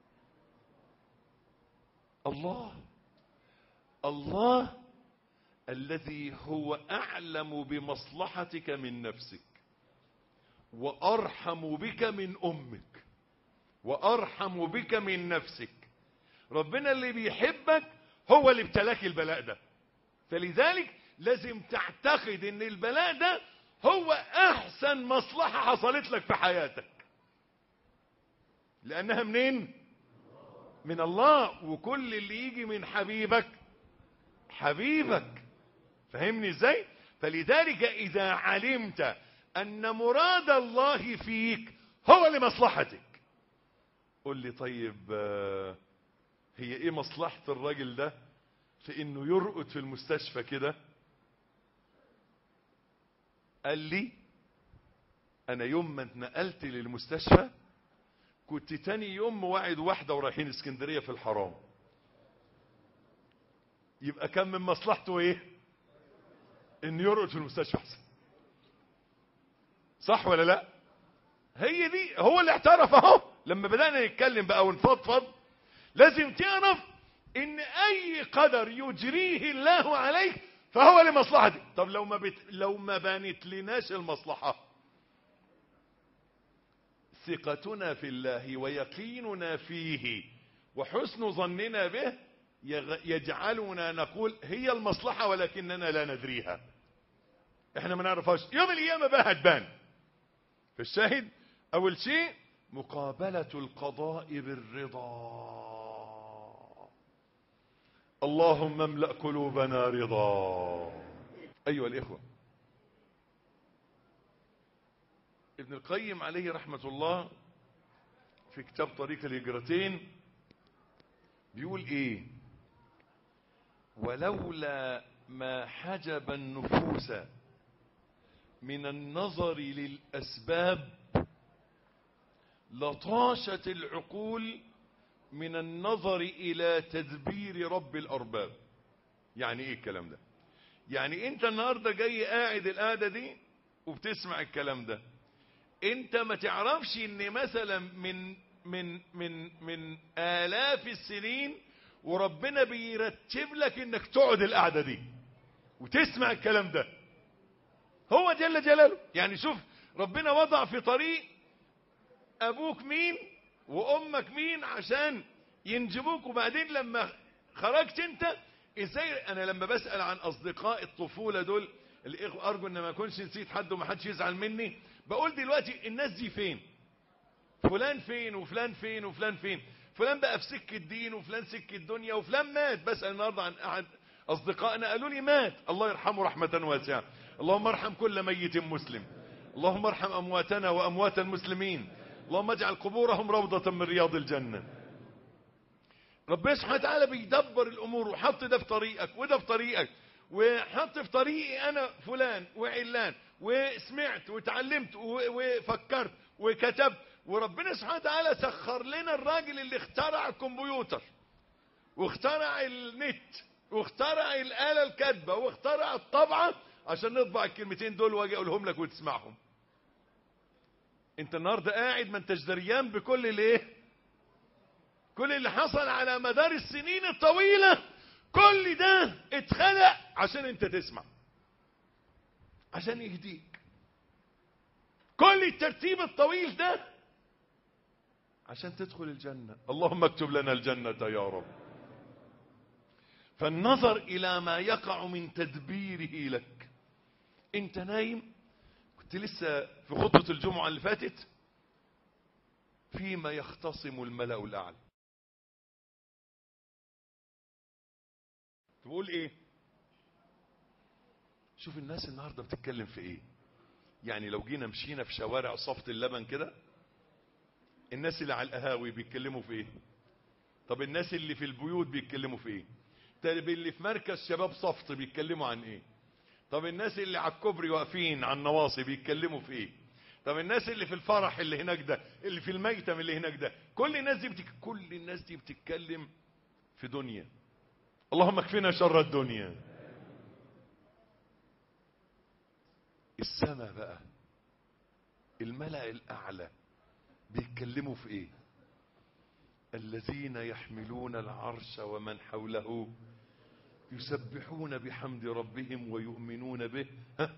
الله. الله الذي هو أعلم بمصلحتك من نفسك، وأرحم بك من أمك، وأرحم بك من نفسك. ربنا اللي بيحبك هو اللي ابتلاك البلاء ده. فلذلك لازم تعتقد ان البلاء ده هو احسن مصلحة حصلت لك في حياتك، لانها منين؟ من الله. وكل اللي يجي من حبيبك حبيبك. فهمني ازاي؟ فلذلك اذا علمت ان مراد الله فيك هو لمصلحتك. قل لي: طيب هي ايه مصلحة الراجل ده في انه يرقد في المستشفى كده؟ قال لي: انا يوم ما اتنقلت للمستشفى كنت تاني يوم موعد واحدة ورايحين اسكندرية في الحرام. يبقى كان من مصلحته ايه؟ انه يرقد في المستشفى احسن. صح ولا لا؟ هي دي، هو اللي اعترف اهو. لما بدأنا نتكلم بقى ونفضفض لازم تعرف ان اي قدر يجريه الله عليك فهو لمصلحتك. طب لو ما بت... لو ما بانت لناش المصلحة، ثقتنا في الله ويقيننا فيه وحسن ظننا به يجعلنا نقول هي المصلحة ولكننا لا ندريها، احنا ما نعرفهاش، يوم القيامة بقى هتبان. فالشاهد اول شيء مقابلة القضاء بالرضا. اللهم املأ قلوبنا رضا. ايها الاخوة، ابن القيم عليه رحمة الله في كتاب طريق الهجرتين بيقول ايه؟ ولولا ما حجب النفوس من النظر للأسباب لطاشت العقول من النظر إلى تدبير رب الأرباب. يعني ايه الكلام ده؟ يعني انت النهاردة جاي قاعد القعدة دي وبتسمع الكلام ده، انت ما تعرفش ان مثلا من من من من آلاف السنين وربنا بيرتب لك انك تقعد القعدة دي وتسمع الكلام ده. هو جل جلاله. يعني شوف ربنا وضع في طريق ابوك مين وامك مين عشان ينجبوك، وبعدين لما خرجت انت ازاي. انا لما بسأل عن اصدقاء الطفولة دول الاخوة، ارجو ان ما اكونش نسيت حد وما حدش يزعل مني، بقول دلوقتي الناس دي فين؟ فلان فين وفلان فين وفلان فين؟ فلان بقى في سكة دين وفلان سكة دنيا وفلان مات. بسأل النهاردة عن احد اصدقائنا قالوا لي مات، الله يرحمه رحمة واسعة. اللهم ارحم كل ميت مسلم، اللهم ارحم امواتنا واموات المسلمين، اللهم اجعل قبورهم روضة من رياض الجنة. ربنا سبحانه وتعالى بيدبر الامور وحط ده في طريقك وده في طريقك، وحط في طريقي انا فلان وعلان، وسمعت وتعلمت وفكرت وكتبت، وربنا سبحانه وتعالى سخر لنا الراجل اللي اخترع الكمبيوتر واخترع النت واخترع الآلة الكاتبة واخترع الطبعة عشان نطبع الكلمتين دول واجي اقولهم لك وتسمعهم. انت النهارده قاعد ما انتش دريان بكل اللي ايه، كل اللي حصل على مدار السنين الطويلة. كل ده اتخلق عشان انت تسمع، عشان يهديك. كل الترتيب الطويل ده عشان تدخل الجنة. اللهم اكتب لنا الجنة يا رب. فالنظر الى ما يقع من تدبيره لك. انت نايم، كنت لسه في خطبة الجمعة اللي فاتت فيما يختصم الملأ الأعلى. تقول ايه؟ شوف الناس النهاردة بتتكلم في ايه. يعني لو جينا مشينا في شوارع صفت اللبن كده، الناس اللي على القهاوي بيتكلموا في ايه؟ طب الناس اللي في البيوت بيتكلموا في ايه؟ طب اللي في مركز شباب صفت بيتكلموا عن ايه؟ طب الناس اللي على الكوبري واقفين على النواصي بيتكلموا في ايه؟ طب الناس اللي في الفرح اللي هناك ده، اللي في الميتم اللي هناك ده، كل الناس دي بتك... كل الناس دي بتتكلم في دنيا. اللهم اكفنا شر الدنيا. السماء بقى، الملأ الأعلى بيتكلموا في ايه؟ الذين يحملون العرش ومن حوله يسبحون بحمد ربهم ويؤمنون به ها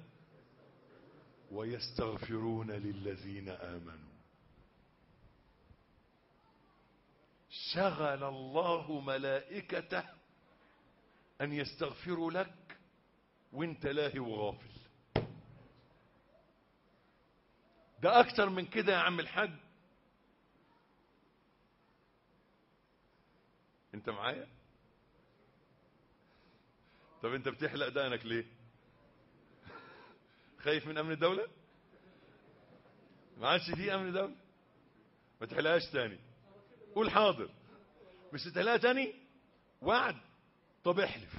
ويستغفرون للذين آمنوا. شغل الله ملائكته أن يستغفروا لك وانت لاهي وغافل. ده أكتر من كده يا عم الحاج. انت معايا؟ طب انت بتحلق دقنك ليه؟ خايف من امن الدولة؟ ما عادش فيه امن دولة، ما تحلقهاش تاني. قول حاضر. مش تحلقها تاني؟ وعد. طب احلف.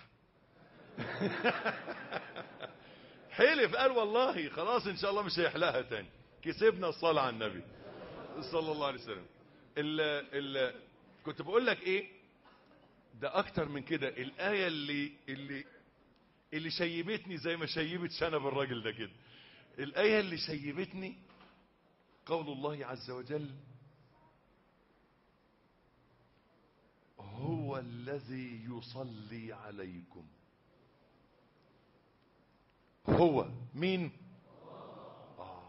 حلف قال والله خلاص ان شاء الله مش هيحلقها تاني. كسبنا الصلاة على النبي صلى الله عليه وسلم. ال ال كنت بقول لك ايه؟ ده اكتر من كده. الايه اللي اللي اللي شيبتني زي ما شيبت شنب الراجل ده كده. الايه اللي شيبتني قول الله عز وجل: هو الذي يصلي عليكم. هو مين؟ آه.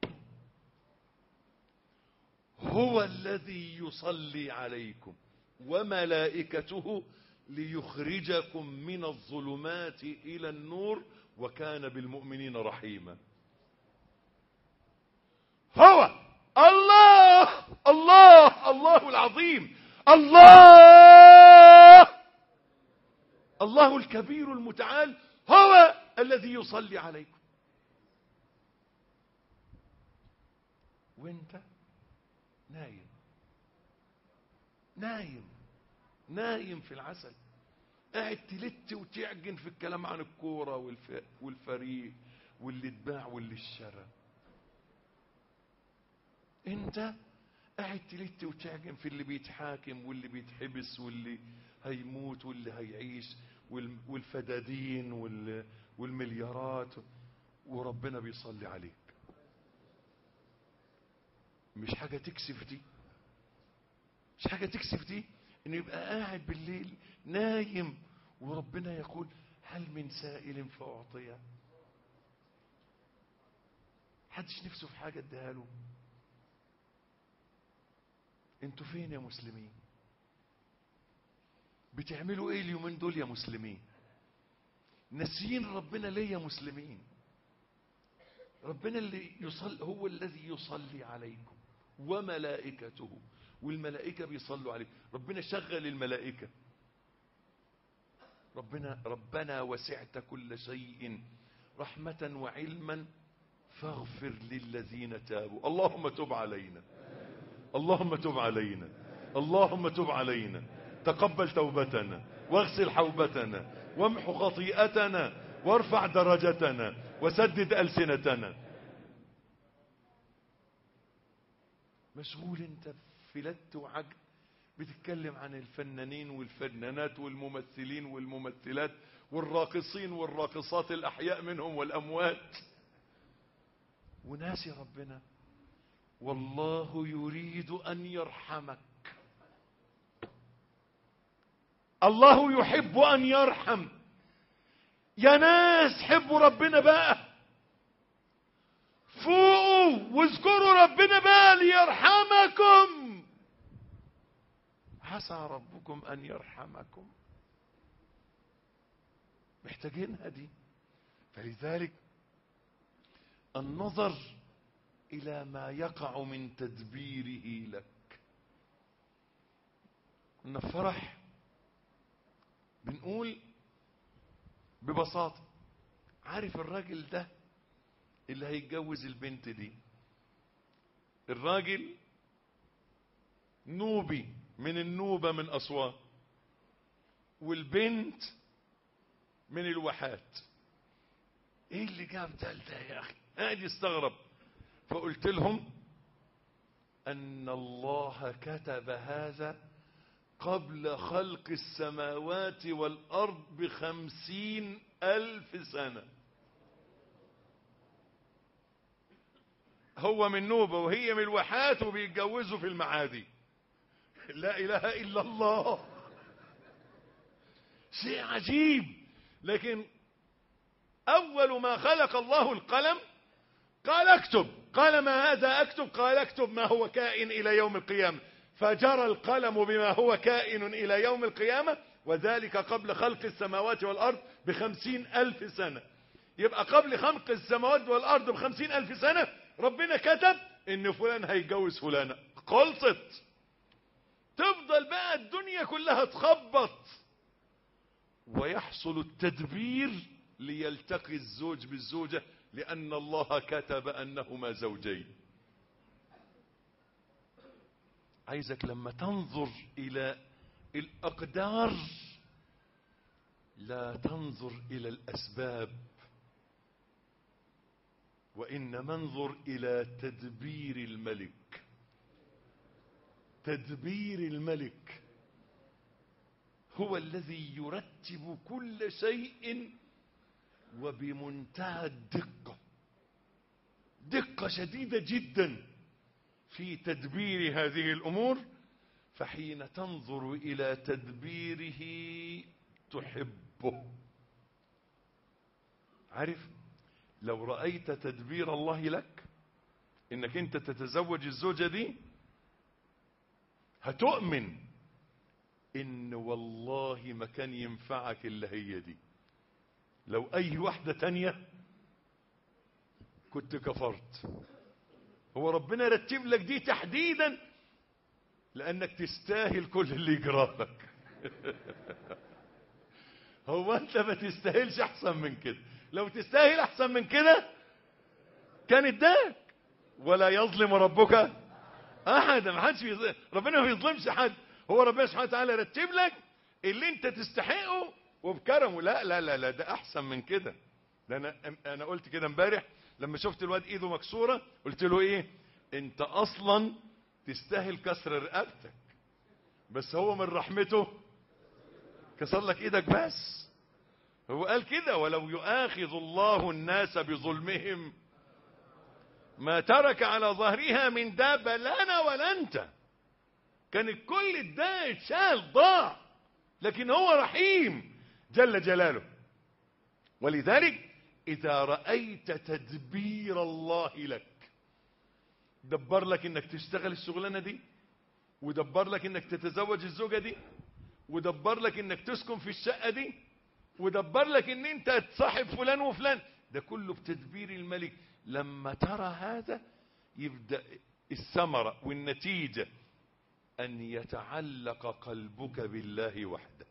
هو الذي يصلي عليكم وملائكته ليخرجكم من الظلمات إلى النور وكان بالمؤمنين رحيما. هو الله الله الله العظيم، الله الله الكبير المتعال هو الذي يصلي عليكم. وانت نايم نايم نايم في العسل، قاعد تلت وتعجن في الكلام عن الكورة والف... والفريق واللي اتباع واللي اشترى. انت قاعد تلت وتعجن في اللي بيتحاكم واللي بيتحبس واللي هيموت واللي هيعيش والفدادين والمليارات، وربنا بيصلي عليك. مش حاجة تكسف دي، مش حاجة تكسف دي انه يبقى قاعد بالليل نايم وربنا يقول هل من سائل فأعطيه. حدش نفسه في حاجة اديها له. انتوا فين يا مسلمين؟ بتعملوا ايه اليومين دول يا مسلمين؟ ناسيين ربنا ليه يا مسلمين؟ ربنا اللي يصلي، هو الذي يصلي عليكم وملائكته، والملائكة بيصلوا عليكم. ربنا شغل الملائكة. ربنا ربنا وسعت كل شيء رحمة وعلما فاغفر للذين تابوا. اللهم تب علينا، اللهم تب علينا، اللهم تب علينا، تقبل توبتنا واغسل حوبتنا وامحو خطيئتنا وارفع درجتنا وسدد ألسنتنا. مشغول انت في لت وعجل، بتتكلم عن الفنانين والفنانات والممثلين والممثلات والراقصين والراقصات الأحياء منهم والأموات، وناسي ربنا. والله يريد أن يرحمك. الله يحب أن يرحم. يا ناس حبوا ربنا بقى، فوقوا واذكروا ربنا بقى ليرحمكم. عسى ربكم أن يرحمكم. محتاجينها دي. فلذلك النظر إلى ما يقع من تدبيره لك. كنا في فرح بنقول ببساطة، عارف الراجل ده اللي هيتجوز البنت دي، الراجل نوبي من النوبة من أسوان، والبنت من الواحات. ايه اللي جاب ده ده يا اخي؟ قاعد يستغرب. فقلت لهم ان الله كتب هذا قبل خلق السماوات والارض بخمسين الف سنة. هو من نوبة وهي من الواحات وبيتجوزوا في المعادي. لا اله الا الله، شيء عجيب. لكن اول ما خلق الله القلم قال اكتب، قال ما هذا اكتب؟ قال اكتب ما هو كائن الى يوم القيامة. فجرى القلم بما هو كائن الى يوم القيامة، وذلك قبل خلق السماوات والارض بخمسين الف سنة. يبقى قبل خلق السماوات والارض بخمسين الف سنة ربنا كتب ان فلان هيتجوز فلانة. خلصت. تفضل بقى الدنيا كلها تخبط ويحصل التدبير ليلتقي الزوج بالزوجة، لأن الله كتب أنهما زوجين. عايزك لما تنظر إلى الأقدار لا تنظر إلى الأسباب، وإنما انظر إلى تدبير الملك. تدبير الملك هو الذي يرتب كل شيء وبمنتهى الدقة، دقة شديدة جدا في تدبير هذه الأمور. فحين تنظر إلى تدبيره تحبه. عارف لو رأيت تدبير الله لك انك انت تتزوج الزوجة دي هتؤمن ان والله ما كان ينفعك الا هي دي، لو اي واحدة تانية كنت كفرت. هو ربنا رتب لك دي تحديدا لانك تستاهل كل اللي يجرالك. هو انت ما تستاهلش احسن من كده، لو تستاهل احسن من كده كان اداك. ولا يظلم ربك احد، ما حدش بيظلم ربنا، ما بيظلمش حد. هو ربنا سبحانه وتعالى رتب لك اللي انت تستحقه وبكرمه. لا لا لا لا ده احسن من كده. ده انا انا قلت كده امبارح لما شفت الواد ايده مكسوره، قلت له ايه؟ انت اصلا تستاهل كسر رقبتك، بس هو من رحمته كسر لك ايدك بس. هو قال كده ولو يؤاخذ الله الناس بظلمهم ما ترك على ظهرها من دابة لا انا ولا انت، كان الكل اتضايق اتشال ضاع، لكن هو رحيم جل جلاله. ولذلك اذا رأيت تدبير الله لك، دبر لك انك تشتغل الشغلانة دي، ودبر لك انك تتزوج الزوجة دي، ودبر لك انك تسكن في الشقة دي، ودبر لك ان انت تصاحب فلان وفلان، ده كله بتدبير الملك. لما ترى هذا يبدأ الثمرة والنتيجة ان يتعلق قلبك بالله وحده.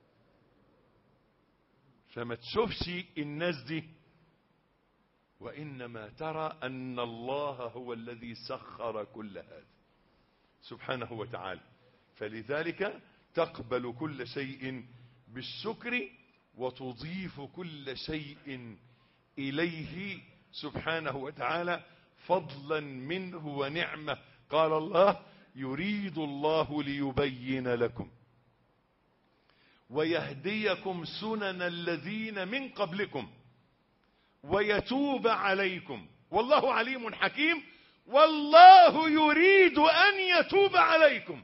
فما تشوفش الناس دي، وانما ترى ان الله هو الذي سخر كل هذا سبحانه وتعالى. فلذلك تقبل كل شيء بالشكر وتضيف كل شيء إليه سبحانه وتعالى فضلا منه ونعمة. قال الله يريد الله ليبين لكم ويهديكم سنن الذين من قبلكم ويتوب عليكم والله عليم حكيم. والله يريد أن يتوب عليكم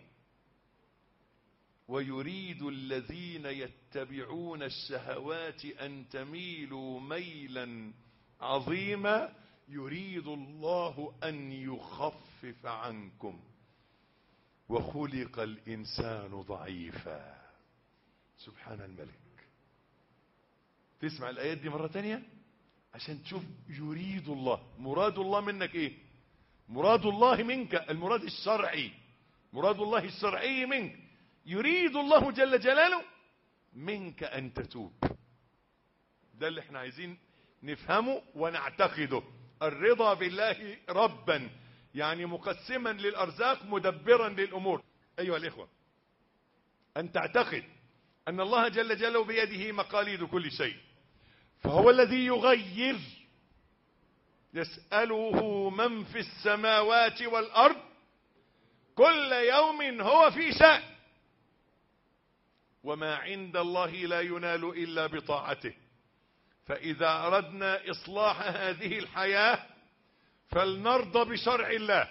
ويريد الذين يتبعون الشهوات أن تميلوا ميلا عظيما يريد الله أن يخفف عنكم وخلق الإنسان ضعيفا. سبحان الملك. تسمع الآيات دي مرة تانية عشان تشوف يريد الله. مراد الله منك ايه؟ مراد الله منك المراد الشرعي، مراد الله الشرعي منك. يريد الله جل جلاله منك أن تتوب. ده اللي احنا عايزين نفهمه ونعتقده. الرضا بالله ربا يعني مقسما للأرزاق مدبرا للأمور. أيها الإخوة، أن تعتقد أن الله جل جلاله بيده مقاليد كل شيء، فهو الذي يغير. يسأله من في السماوات والأرض كل يوم هو في شأن، وما عند الله لا ينال إلا بطاعته. فإذا أردنا إصلاح هذه الحياة فلنرضى بشرع الله،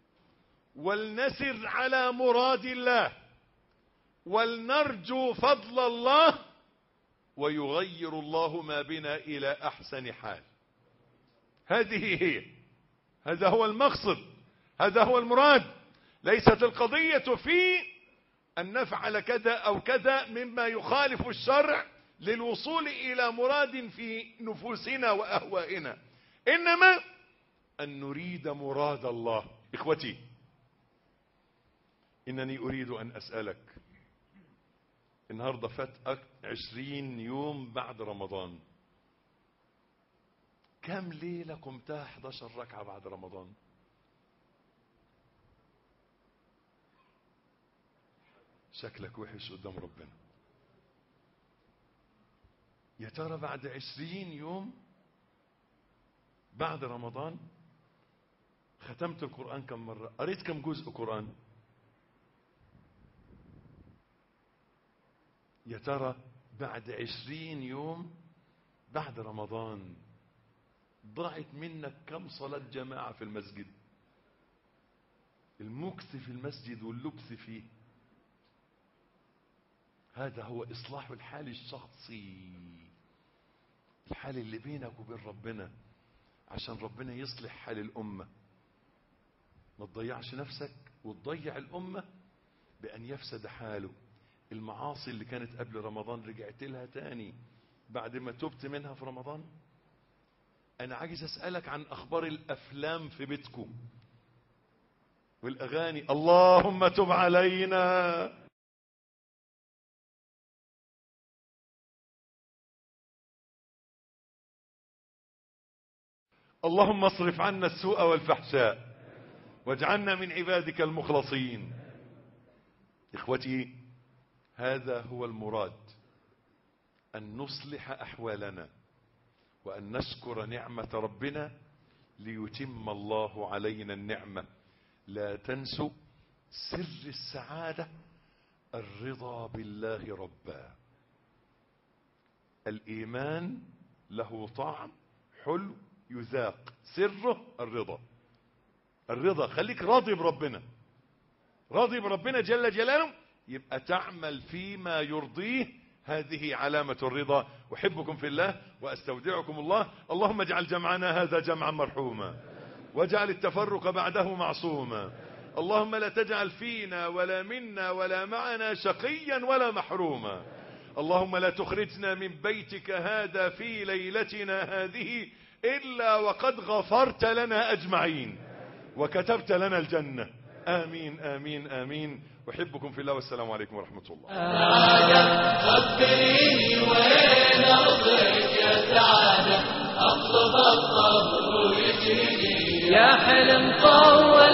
ولنسر على مراد الله، ولنرجو فضل الله، ويغير الله ما بنا إلى أحسن حال. هذه هي، هذا هو المقصد، هذا هو المراد. ليست القضية في أن نفعل كذا أو كذا مما يخالف الشرع للوصول إلى مراد في نفوسنا وأهوائنا، إنما أن نريد مراد الله. إخوتي، إنني أريد أن أسألك، النهاردة فات عشرين يوم بعد رمضان، كم ليلة قمتها احدى عشرة ركعة بعد رمضان؟ شكلك وحش قدام ربنا. يا ترى بعد عشرين يوم بعد رمضان ختمت القرآن كم مرة؟ قريت كم جزء قرآن؟ يا ترى بعد عشرين يوم بعد رمضان ضاعت منك كم صلاة جماعة في المسجد؟ المكث في المسجد واللبث فيه هذا هو إصلاح الحال الشخصي، الحال اللي بينك وبين ربنا، عشان ربنا يصلح حال الأمة. ما تضيعش نفسك وتضيع الأمة بأن يفسد حاله. المعاصي اللي كانت قبل رمضان رجعت لها تاني بعد ما تبت منها في رمضان. أنا عايز أسألك عن أخبار الأفلام في بيتكم والأغاني. اللهم تب علينا. اللهم اصرف عنا السوء والفحشاء واجعلنا من عبادك المخلصين. إخوتي، هذا هو المراد، أن نصلح أحوالنا وأن نشكر نعمة ربنا ليتم الله علينا النعمة. لا تنسوا سر السعادة الرضا بالله ربا. الإيمان له طعم حلو يذاق، سره الرضا. الرضا، خليك راضي بربنا، راضي بربنا جل جلاله، يبقى تعمل فيما يرضيه. هذه علامة الرضا. أحبكم في الله وأستودعكم الله. اللهم اجعل جمعنا هذا جمعا مرحوما واجعل التفرق بعده معصوما. اللهم لا تجعل فينا ولا منا ولا معنا شقيا ولا محروما. اللهم لا تخرجنا من بيتك هذا في ليلتنا هذه إلا وقد غفرت لنا أجمعين وكتبت لنا الجنة. آمين آمين آمين. أحبكم في الله والسلام عليكم ورحمة الله. سعادة خبريني وين أرضك يا سعادة، أطلب الصبر ويجيني يا حلم طول